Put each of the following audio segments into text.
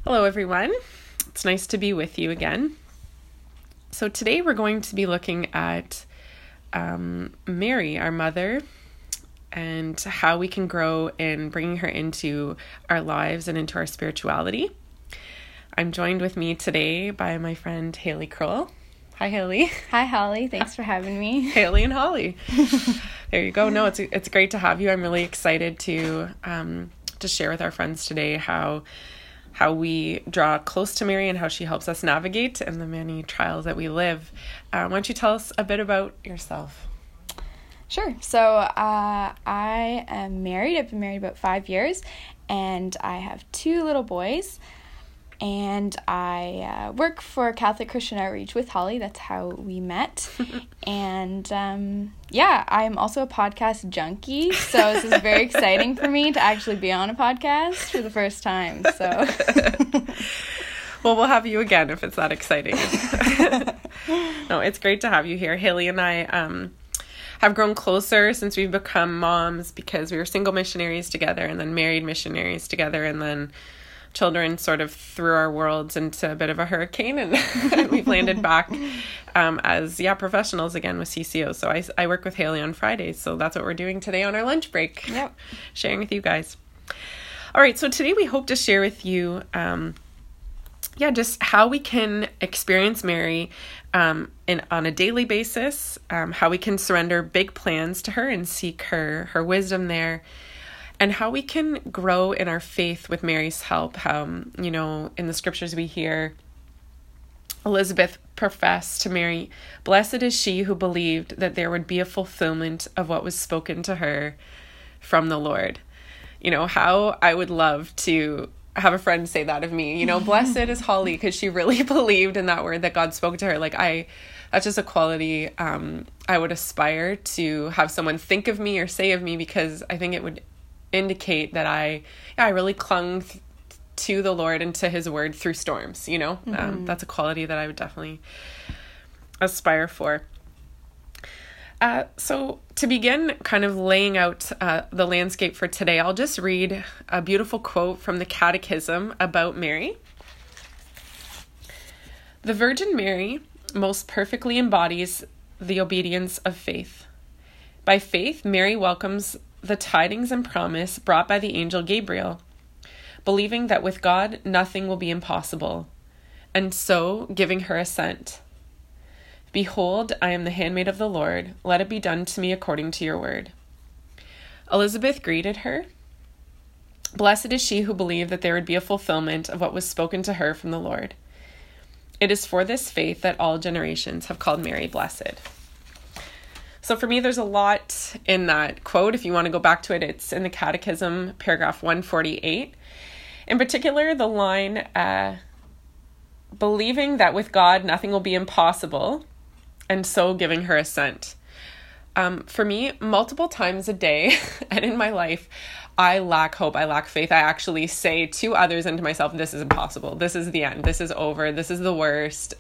Hello, everyone. It's nice to be with you again. So today we're going to be looking at Mary, our mother, and how we can grow in bringing her into our lives and into our spirituality. I'm joined with me today by my friend Haley Kroll. Hi, Haley. Hi, Holly. Thanks for having me. Haley and Holly. There you go. No, it's great to have you. I'm really excited to share with our friends today how we draw close to Mary and how she helps us navigate in the many trials that we live. Why don't you tell us a bit about yourself? Sure. So I am married. I've been married about 5 years, and I have 2 little boys. And I work for Catholic Christian Outreach with Holly. That's how we met. And I'm also a podcast junkie. So this is very exciting for me to actually be on a podcast for the first time. So, well, we'll have you again if it's that exciting. No, it's great to have you here. Haley and I have grown closer since we've become moms because we were single missionaries together and then married missionaries together, and then children sort of threw our worlds into a bit of a hurricane, and we've landed back as professionals again with CCO. So I work with Haley on Fridays, so that's what we're doing today on our lunch break. Yep. Sharing with you guys. All right, so today we hope to share with you just how we can experience Mary on a daily basis, how we can surrender big plans to her and seek her wisdom there, and how we can grow in our faith with Mary's help. In the scriptures we hear Elizabeth profess to Mary, "Blessed is she who believed that there would be a fulfillment of what was spoken to her from the Lord." How I would love to have a friend say that of me. Blessed is Holly, because she really believed in that word that God spoke to her. That's just a quality I would aspire to have someone think of me or say of me, because I think it would indicate that I really clung to the Lord and to his word through storms. That's a quality that I would definitely aspire for. So to begin kind of laying out the landscape for today, I'll just read a beautiful quote from the Catechism about Mary. "The Virgin Mary most perfectly embodies the obedience of faith. By faith, Mary welcomes the tidings and promise brought by the angel Gabriel, believing that with God nothing will be impossible, and so giving her assent. 'Behold, I am the handmaid of the Lord. Let it be done to me according to your word.' Elizabeth greeted her. Blessed is she who believed that there would be a fulfillment of what was spoken to her from the Lord. It is for this faith that all generations have called Mary blessed." So for me, there's a lot in that quote. If you want to go back to it, it's in the Catechism, paragraph 148. In particular, the line, believing that with God nothing will be impossible, and so giving her assent. For me, multiple times a day and in my life, I lack hope, I lack faith. I actually say to others and to myself, this is impossible. This is the end. This is over. This is the worst.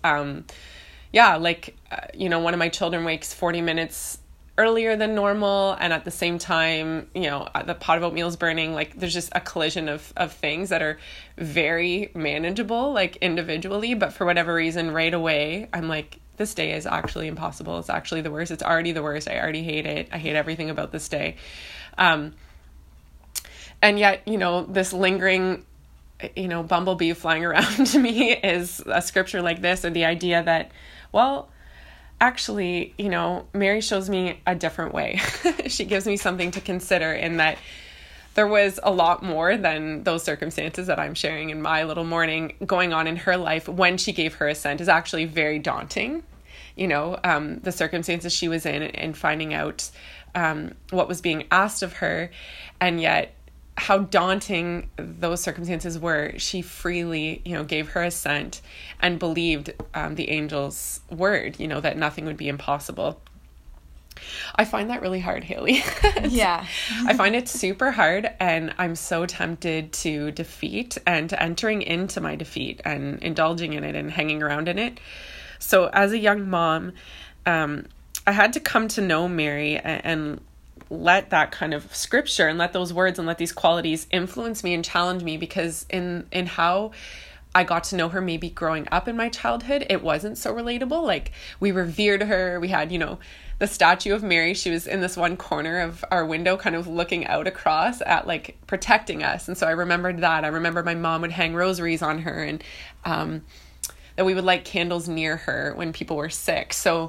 One of my children wakes 40 minutes earlier than normal, and at the same time, the pot of oatmeal is burning. There's just a collision of things that are very manageable, individually, but for whatever reason, right away, I'm like, this day is actually impossible. It's actually the worst. It's already the worst. I already hate it. I hate everything about this day. And yet, this lingering bumblebee flying around to me is a scripture like this, or the idea that, well, actually, Mary shows me a different way. She gives me something to consider, in that there was a lot more than those circumstances that I'm sharing in my little morning going on in her life when she gave her assent is actually very daunting. The circumstances she was in and finding out what was being asked of her, and yet how daunting those circumstances were, she freely, gave her assent and believed the angel's word, that nothing would be impossible. I find that really hard, Haley. Yeah. I find it super hard, and I'm so tempted to defeat and to entering into my defeat and indulging in it and hanging around in it. So as a young mom, I had to come to know Mary and let that kind of scripture and let those words and let these qualities influence me and challenge me, because in how I got to know her maybe growing up in my childhood, it wasn't so relatable. Like, we revered her. We had, the statue of Mary. She was in this one corner of our window, kind of looking out across at, like, protecting us. And so I remembered that. I remember my mom would hang rosaries on her, and that we would light candles near her when people were sick. So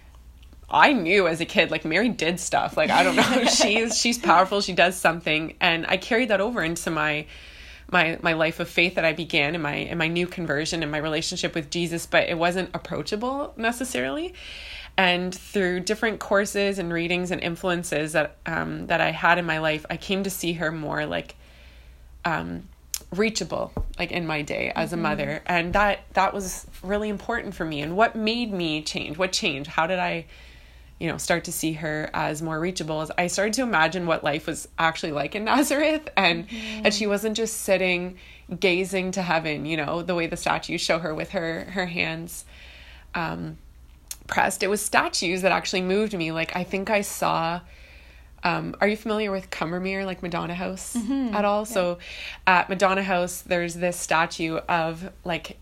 I knew as a kid, like, Mary did stuff. Like, I don't know, she's powerful. She does something. And I carried that over into my life of faith that I began in my new conversion and my relationship with Jesus, but it wasn't approachable necessarily. And through different courses and readings and influences that I had in my life, I came to see her more like reachable, like, in my day as a mother. And that was really important for me. And what made me change? What changed? How did I start to see her as more reachable? As I started to imagine what life was actually like in Nazareth, and that she wasn't just sitting gazing to heaven, the way the statues show her with her hands pressed. It was statues that actually moved me. Like, I think I saw, are you familiar with Cumbermere, like Madonna House at all? Yeah. So at Madonna House, there's this statue of like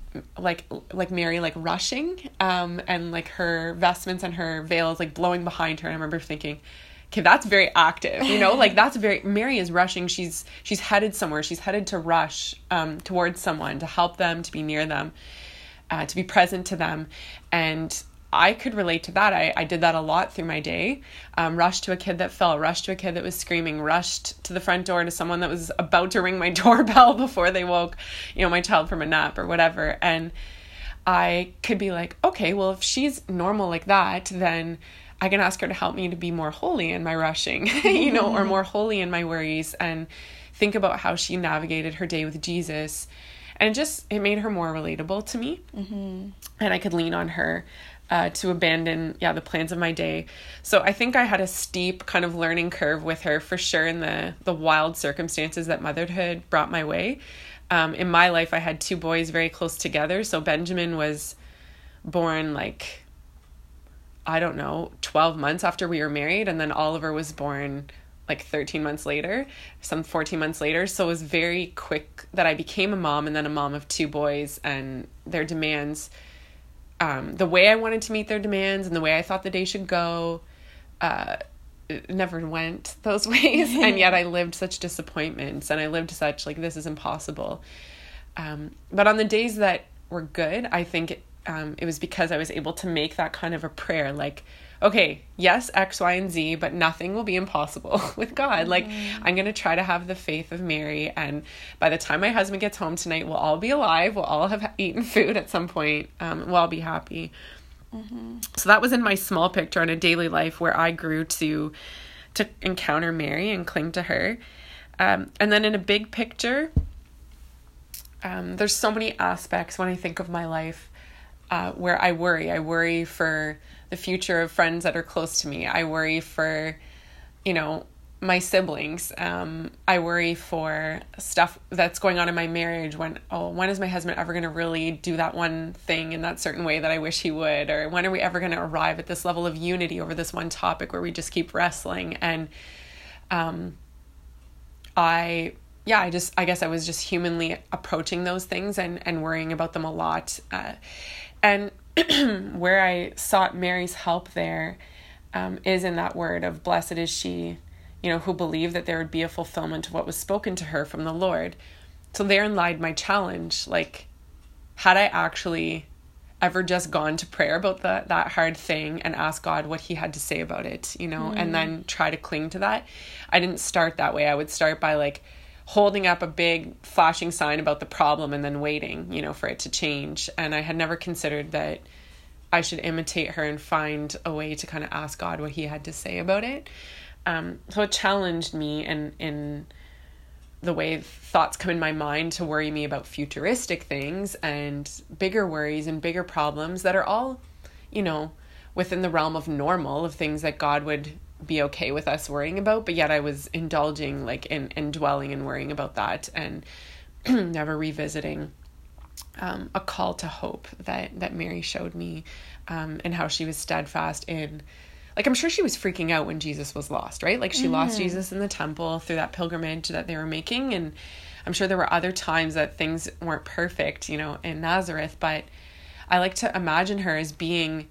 Mary, like, rushing, and like her vestments and her veils, like, blowing behind her. And I remember thinking, okay, that's very active, like, that's Mary is rushing. She's headed somewhere. She's headed to rush, towards someone, to help them, to be near them, to be present to them. And I could relate to that. I did that a lot through my day. Rushed to a kid that fell, rushed to a kid that was screaming, rushed to the front door to someone that was about to ring my doorbell before they woke, my child from a nap or whatever. And I could be like, okay, well, if she's normal like that, then I can ask her to help me to be more holy in my rushing, or more holy in my worries, and think about how she navigated her day with Jesus. And it made her more relatable to me. And I could lean on her to abandon, the plans of my day. So I think I had a steep kind of learning curve with her, for sure, in the wild circumstances that motherhood brought my way. In my life, I had two boys very close together. So Benjamin was born, like, I don't know, 12 months after we were married. And then Oliver was born like 13 months later, some 14 months later. So it was very quick that I became a mom, and then a mom of two boys, and their demands, the way I wanted to meet their demands and the way I thought the day should go, it never went those ways. And yet I lived such disappointments, and I lived such, like, this is impossible. But on the days that were good, I think it was because I was able to make that kind of a prayer, like, okay, yes, X, Y, and Z, but nothing will be impossible with God. Like, I'm going to try to have the faith of Mary. And by the time my husband gets home tonight, we'll all be alive. We'll all have eaten food at some point. We'll all be happy. So that was in my small picture on a daily life where I grew to encounter Mary and cling to her. And then in a big picture, there's so many aspects when I think of my life where I worry. I worry for the future of friends that are close to me. I worry for, my siblings. I worry for stuff that's going on in my marriage. When is my husband ever going to really do that one thing in that certain way that I wish he would? Or when are we ever going to arrive at this level of unity over this one topic where we just keep wrestling? And I guess I was just humanly approaching those things and worrying about them a lot. And where I sought Mary's help there is in that word of blessed is she, who believed that there would be a fulfillment of what was spoken to her from the Lord. So therein lied my challenge. Like, had I actually ever just gone to prayer about that hard thing and asked God what he had to say about it, and then try to cling to that? I didn't start that way. I would start by, like, holding up a big flashing sign about the problem and then waiting, for it to change. And I had never considered that I should imitate her and find a way to kind of ask God what he had to say about it. So it challenged me in the way thoughts come in my mind to worry me about futuristic things and bigger worries and bigger problems that are all, within the realm of normal, of things that God would be okay with us worrying about. But yet I was indulging, like, in dwelling and worrying about that, and never revisiting a call to hope that Mary showed me, and how she was steadfast in, like, I'm sure she was freaking out when Jesus was lost, right? Like, she lost Jesus in the temple through that pilgrimage that they were making. And I'm sure there were other times that things weren't perfect, you know, in Nazareth, but I like to imagine her as being,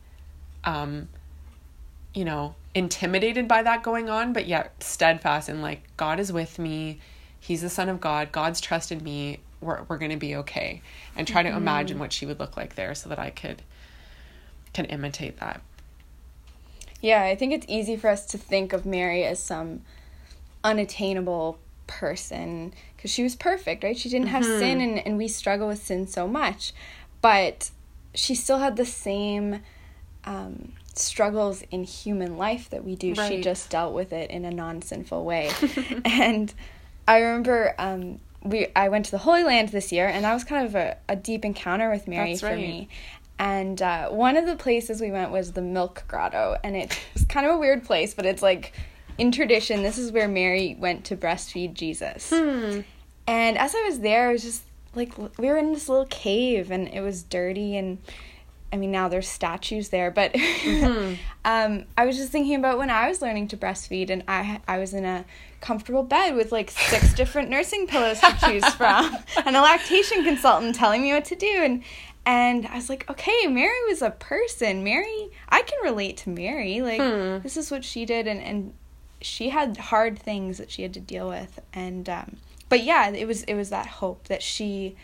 you know, intimidated by that going on, but yet steadfast and like, God is with me. He's the Son of God. God's trusted me. We're going to be okay. And try to imagine what she would look like there so that I can imitate that. Yeah, I think it's easy for us to think of Mary as some unattainable person because she was perfect, right? She didn't have sin, and we struggle with sin so much. But she still had the same struggles in human life that we do. Right. She just dealt with it in a non-sinful way. And I remember I went to the Holy Land this year, and that was kind of a deep encounter with Mary. That's for right. me. And one of the places we went was the Milk Grotto, and it's kind of a weird place, but it's like, in tradition, this is where Mary went to breastfeed Jesus. And as I was there, I was just like, we were in this little cave, and it was dirty, and I mean, now there's statues there, but I was just thinking about when I was learning to breastfeed, and I was in a comfortable bed with like 6 different nursing pillows to choose from, and a lactation consultant telling me what to do, and I was like, okay, Mary was a person. Mary, I can relate to Mary. Like, this is what she did, and she had hard things that she had to deal with, and but yeah, it was that hope that she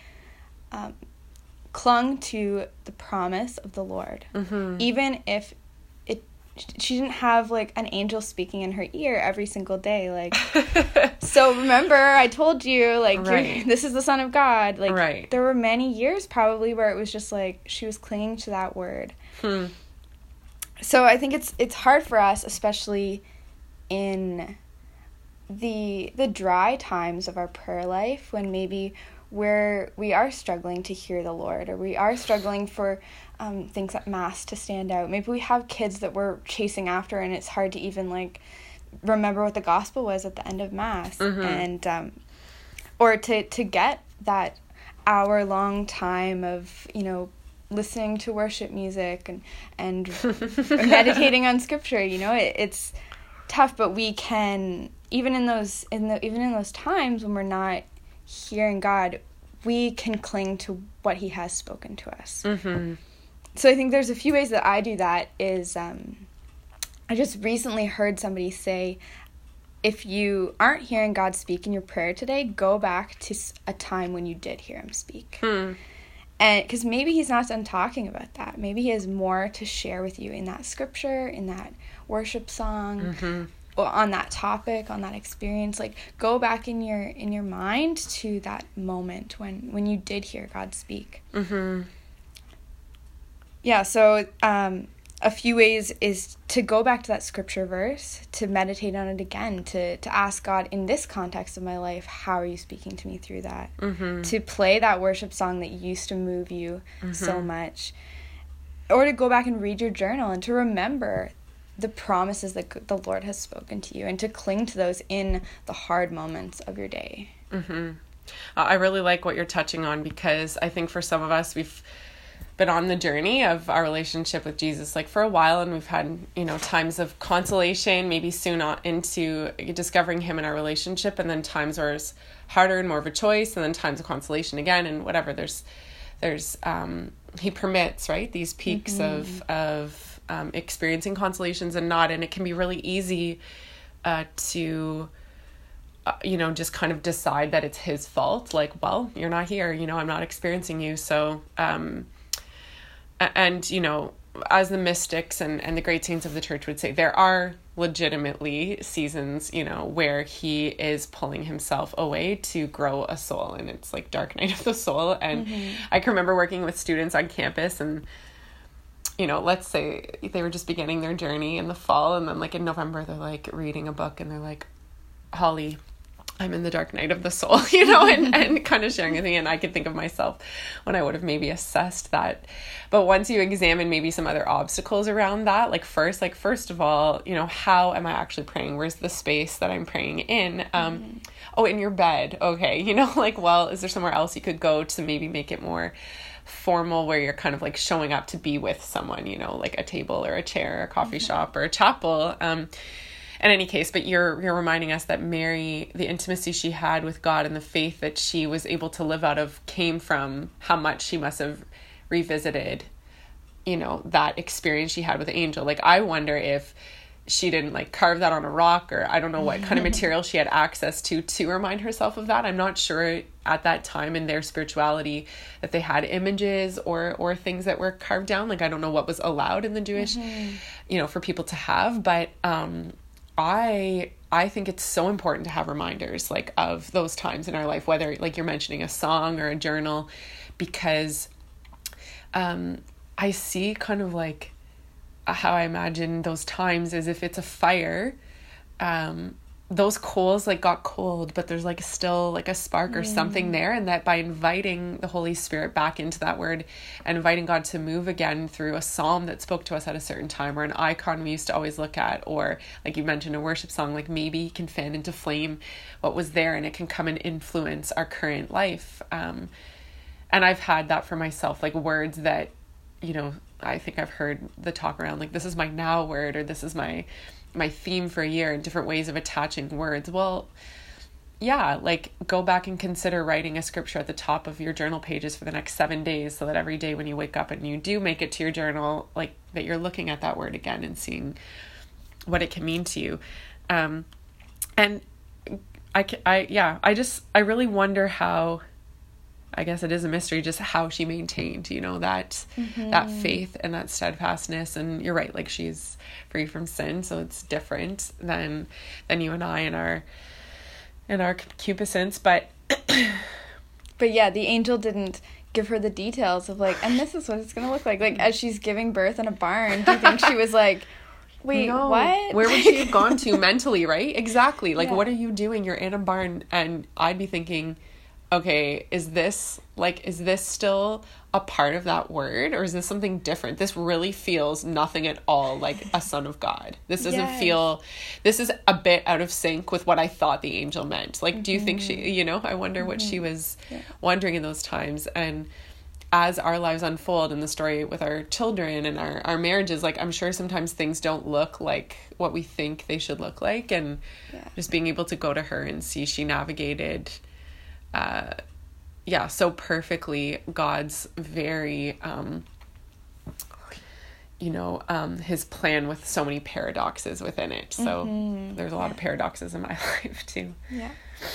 clung to the promise of the Lord, even if she didn't have like an angel speaking in her ear every single day, like, so remember I told you, like, right. This is the Son of God, like, right. There were many years probably where it was just like she was clinging to that word. So I think it's hard for us, especially in the dry times of our prayer life, when maybe we are struggling to hear the Lord, or we are struggling for things at Mass to stand out. Maybe we have kids that we're chasing after, and it's hard to even like remember what the gospel was at the end of Mass, and or to get that hour-long time of, you know, listening to worship music and meditating on scripture. You know, it's tough, but we can, even in those times when we're not hearing God, we can cling to what he has spoken to us. So I think there's a few ways that I do that. Is I just recently heard somebody say, if you aren't hearing God speak in your prayer today, go back to a time when you did hear him speak. And because maybe he's not done talking about that. Maybe he has more to share with you in that scripture, in that worship song, on that topic, on that experience. Like, go back in your mind to that moment when you did hear God speak. Yeah, so a few ways is to go back to that scripture verse, to meditate on it again, to ask God, in this context of my life, how are you speaking to me through that? To play that worship song that used to move you so much, or to go back and read your journal and to remember the promises that the Lord has spoken to you, and to cling to those in the hard moments of your day. I really like what you're touching on, because I think for some of us, we've been on the journey of our relationship with Jesus like for a while, and we've had, you know, times of consolation, maybe soon on into discovering him in our relationship, and then times where it's harder and more of a choice, and then times of consolation again, and whatever. There's he permits, right, these peaks of experiencing consolations and not, and it can be really easy to you know, just kind of decide that it's his fault, like, well, you're not here, you know, I'm not experiencing you, so and you know, as the mystics and the great saints of the church would say, there are legitimately seasons, you know, where he is pulling himself away to grow a soul, and it's like dark night of the soul. And I can remember working with students on campus, and you know, let's say they were just beginning their journey in the fall, and then like in November they're like reading a book, and they're like, Holly, I'm in the dark night of the soul, you know, and kind of sharing a thing. And I could think of myself when I would have maybe assessed that. But once you examine maybe some other obstacles around that, like first of all, you know, how am I actually praying? Where's the space that I'm praying in? Oh, in your bed. Okay. You know, like, well, is there somewhere else you could go to maybe make it more formal, where you're kind of like showing up to be with someone, you know, like a table or a chair, or a coffee shop or a chapel. in any case, but you're reminding us that Mary, the intimacy she had with God and the faith that she was able to live out of came from how much she must have revisited, you know, that experience she had with the angel. Like, I wonder if she didn't like carve that on a rock, or I don't know what kind of material she had access to remind herself of that. I'm not sure at that time in their spirituality that they had images or things that were carved down. Like, I don't know what was allowed in the Jewish, you know, for people to have, but I think it's so important to have reminders like of those times in our life, whether like you're mentioning a song or a journal, because I see kind of like how I imagine those times as if it's a fire. Those coals like got cold, but there's like still like a spark or something there, and that by inviting the Holy Spirit back into that word and inviting God to move again through a psalm that spoke to us at a certain time, or an icon we used to always look at, or like you mentioned, a worship song, like maybe he can fan into flame what was there, and it can come and influence our current life. And I've had that for myself, like words that, you know, I think I've heard the talk around like, this is my now word, or this is my theme for a year, and different ways of attaching words. Well, yeah, like go back and consider writing a scripture at the top of your journal pages for the next 7 days, so that every day when you wake up and you do make it to your journal, like that you're looking at that word again and seeing what it can mean to you. And I really wonder how, I guess it is a mystery, just how she maintained, you know, that faith and that steadfastness. And you're right, like she's free from sin, so it's different than you and I in our concupiscence. But yeah, the angel didn't give her the details of like, and this is what it's gonna look like as she's giving birth in a barn. Do you think she was like, wait, no. What? Where would she have gone to mentally, right? Exactly. Like, what are you doing? You're in a barn. And I'd be thinking, okay, is this still a part of that word, or is this something different? This really feels nothing at all like a son of God. This doesn't feel, this is a bit out of sync with what I thought the angel meant. Like, do you think she, you know, I wonder what she was wondering in those times. And as our lives unfold in the story with our children and our marriages, like I'm sure sometimes things don't look like what we think they should look like. And just being able to go to her and see she navigated so perfectly God's very, his plan with so many paradoxes within it. So there's a lot of paradoxes in my life too. Yeah.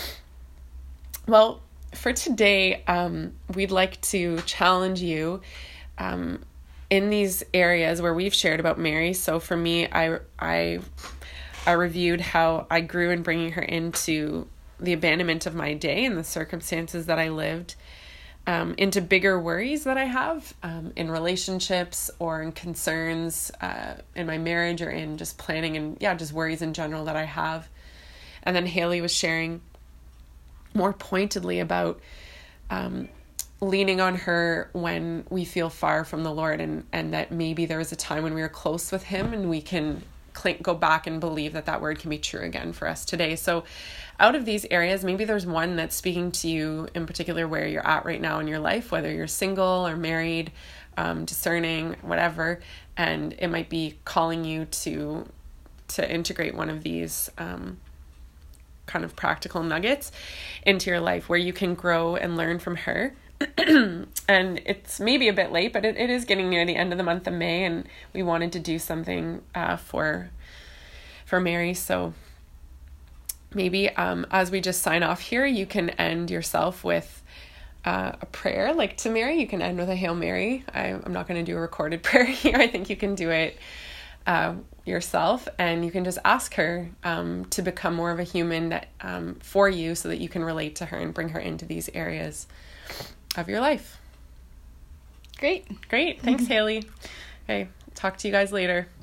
Well, for today, we'd like to challenge you, in these areas where we've shared about Mary. So for me, I reviewed how I grew in bringing her into the abandonment of my day and the circumstances that I lived, into bigger worries that I have in relationships or in concerns in my marriage or in just planning and just worries in general that I have. And then Haley was sharing more pointedly about leaning on her when we feel far from the Lord, and that maybe there was a time when we were close with him, and we can go back and believe that word can be true again for us today. So out of these areas, maybe there's one that's speaking to you in particular where you're at right now in your life, whether you're single or married, discerning, whatever, and it might be calling you to integrate one of these kind of practical nuggets into your life where you can grow and learn from her. And it's maybe a bit late, but it is getting near the end of the month of May, and we wanted to do something for Mary. So maybe as we just sign off here, you can end yourself with a prayer like to Mary. You can end with a Hail Mary. I'm not going to do a recorded prayer here. I think you can do it yourself, and you can just ask her to become more of a human that for you, so that you can relate to her and bring her into these areas of your life. Great. Thanks, Haley. Okay. Talk to you guys later.